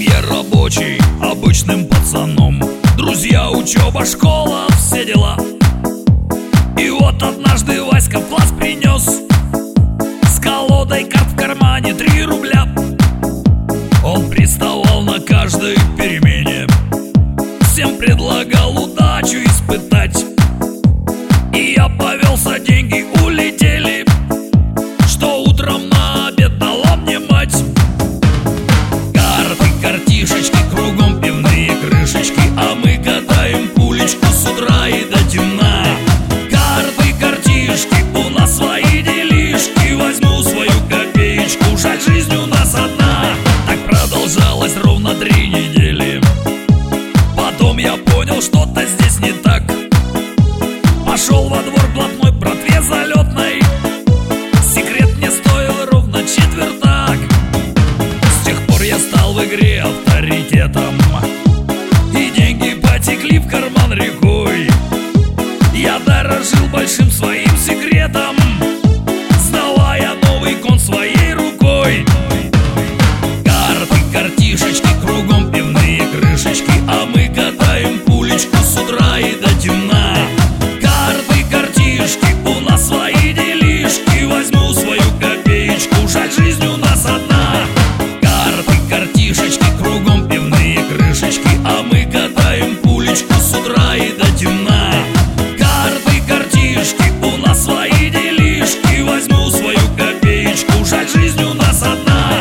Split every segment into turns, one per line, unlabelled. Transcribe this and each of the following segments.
Я рабочий, обычным пацаном. Друзья, учеба, школа, все дела. И вот однажды Васька в класс принес с колодой карт в кармане 3 рубля. Он приставал на каждой перемене, всем предлагал удачу испытать. И я повелся, деньги улетели, что утром на обед дала мне мать. Карты, картишечки, кругом пивные крышечки, а мы катаем пулечку с утра и до темна. Карты, картишки, у нас свои делишки, возьму свою копеечку, жаль, жизнь у нас одна. Так продолжалось ровно 3 недели. Потом я понял, что-то здесь не так. Пошел во двор блатной братве залетной. Секрет мне стоил ровно четвертак. С тех пор я стал в игре авторитетом, и деньги потекли в карман рекой. Я дорожил большим своим секретом, сдавая новый кон своей рукой. Карты, картишечки, кругом пивные крышечки, а мы катаем пулечку с утра и до темна. Карты, картишки, у нас свои делишки, возьму свою копеечку, жаль, жизнь у нас одна. Карты, картишечки, кругом пивные крышечки, а мы катаем пулечку с утра и до темна. Карты, картишки, у нас свои делишки, возьму свою копеечку, жаль, жизнь у нас одна.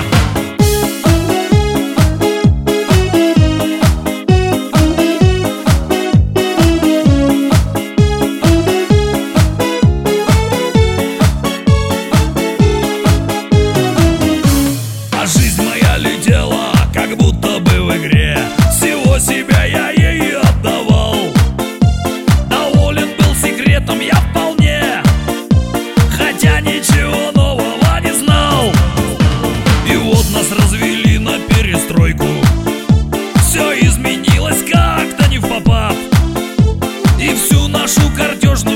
А жизнь моя летела, как будто бы в игре. Всего себя я ей отдавал. Доволен был секретом я вполне, хотя ничего нового не знал. И вот нас развели на перестройку. Все изменилось как-то не впопад, и всю нашу картежную